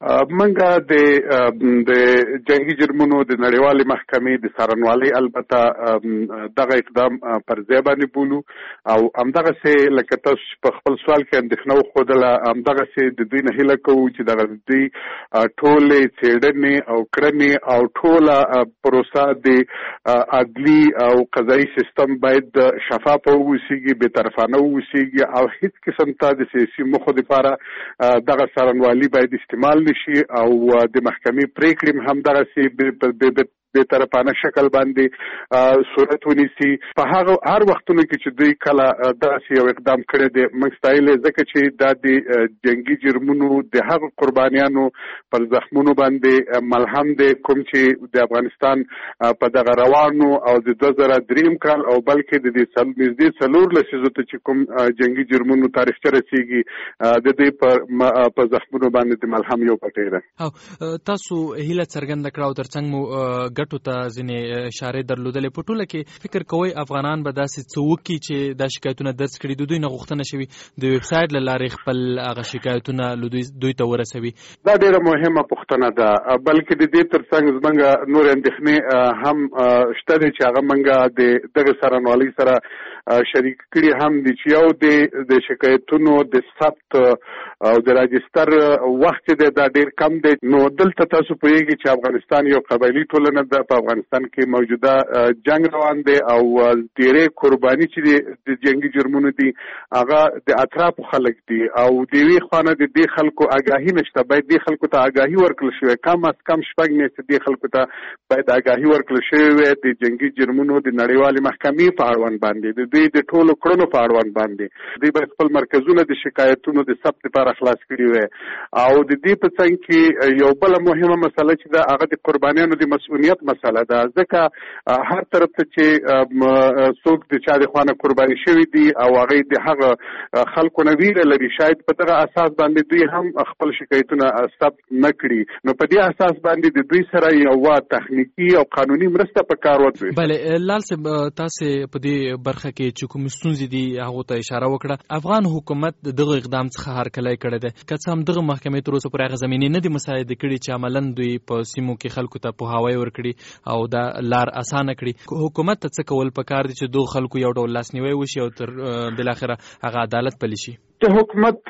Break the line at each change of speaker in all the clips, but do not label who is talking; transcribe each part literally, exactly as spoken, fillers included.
منګه د د جنگي جرمونو د نړیوالې محکمې د څارنوالۍ البته دغه اقدام پر ځای باندې بولو او همدغه سه لکه تاسو په خپل سوال کې اندېښنه وښودله همدغه سه د دوی نه هیله کوو چې دغه دوی ټولې څېړنې او کړنې او ټوله پروسه د عدلي او قضایي سیستم باید شفافه واوسیږي، بې طرفانه واوسیږي او هیڅ قسم ته د سیاسي موخو لپاره دغه څارنوالي باید استعمال نشي او د محکمې پریکړې هم دغسې بې طرفانه شکل باندې صورت ونیسي. په هغه هر وختونو کې چې دوی کله داسې یو اقدام کړی دی موږ ستایلی ځکه چې دا د جنګي جرمونو د هغو قربانیانو پر زخمونو باندې ملهم دی کوم چې د افغانستان په دغه روانو او د دوه زره دریم کال او بلکې د دې نږدې څلور لسیزو ته چې کوم جنګي جرمونو تاریخچه رسیږي د دوی په زخمونو باندې د ملهم یو پټی ده.
او تاسو هیله څرګنده کړه او ترڅنګ مو ګټو ته ځینې اشارې درلودلې. په ټوله کې فکر کوئ افغانان به داسې څه وکړي چې دا شکایتونه درج کړي د دوی نه غوښتنه شوي د ویب سایټ له لارې خپل هغه شکایتونه دوی ته ورسوي؟
دا ډېره مهمه پوښتنه ده، بلکې د دې ترڅنګ زموږ نور اندېښنې هم شته دي چې هغه موږ د دغه څارنوالۍ سره شریک کړي هم دي چې یو د شکایتونو د ثبت او د راجستر وخت دی دا ډېر کم دی. نو دلته تاسو پوهېږئ چې افغانستان یو قبایلي ټولنه ده، په افغانستان کې موجوده جنگ روان دی او ډېرې قرباني چې د جنګي جرمونو دي هغه د اطرافو خلک دي او د یوې خوا نه د دې خلکو آګاهي نشته. باید دې خلکو ته آګاهي ورکړل شوې، کم از کم شپږ میاشتې دې خلکو ته باید آګاهي ورکړل شوې وي د جنګي جرمونو د نړیوالې محکمې په اړوند باندې، د دوی د ټولو کړنو په اړوند باندې. دوی باید خپل مرکزونه د شکایتونو د ثبت لپاره خلاص کړي وي او د دې په څنګ کې یو بله مهمه مسله چې ده هغه د قربانیانو د مسؤلیت مسله ده، ځکه هر طرف ته چې څوک د چا د خوا نه قرباني شوي دي او هغوی د هغه خلکو نه ویره لري شاید په دغه اساس باندې دوی هم خپل شکایتونه ثبت نه کړي، نو په دې اساس باندې د دوی سره یوه تخنیکي او قانوني مرسته په کار وتوي.
بله لال صاحب تاسې په دې برخه کې چې کوم ستونزې دي هغو ته اشاره وکړه. افغان حکومت د دغه اقدام څخه هرکلی کړی دی، که څه هم دغه محکمې تر اوسه پورې هغه زمینې نه دي مساعده کړي چې عملاً دوی په سیمو کې خلکو ته پوهاوی ورکړي او دا لار اسانه کړي. حکومت ته څه کول پکار دي چې دغه خلکو یو ډول لاسنیوی وشي او تر بالاخره هغه عدالت پلی شي؟
د حکومت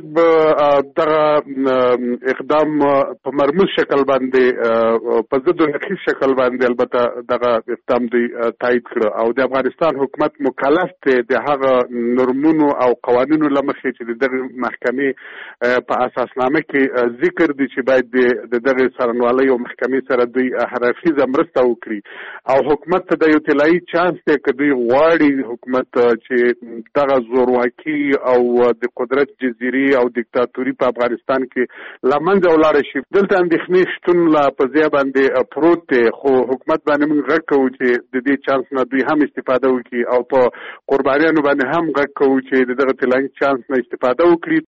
دغه اقدام په مرموز شکل باندې په ضد و نقیض شکل باندې البته دغه اقدام دوی تایید کړه او د افغانستان حکومت مکلف دی د هغه نورمونو او قوانینو له مخې چې د دغه محکمې په اساسنامه کې ذکر دي چې باید د دغه څارنوالۍ او محکمې سره دوی هر اړخیزه مرسته وکړي او حکومت ته د یو طلایي چانس دی که دوی غواړي حکومت چې دغه زورواکي او د قدرت جزیرې او دیکتاتوري په افغانستان کې له منځه ولاړه شي. دلته اندېښنې شتون لا په ځای باندې پروت دی، خو حکومت باندې موږ غږ کوو چې د دې چانس نه دوی هم استفاده وکړي او په قربانیانو باندې هم غږ کوو چې د دغه طلایي چانس نه استفاده وکړي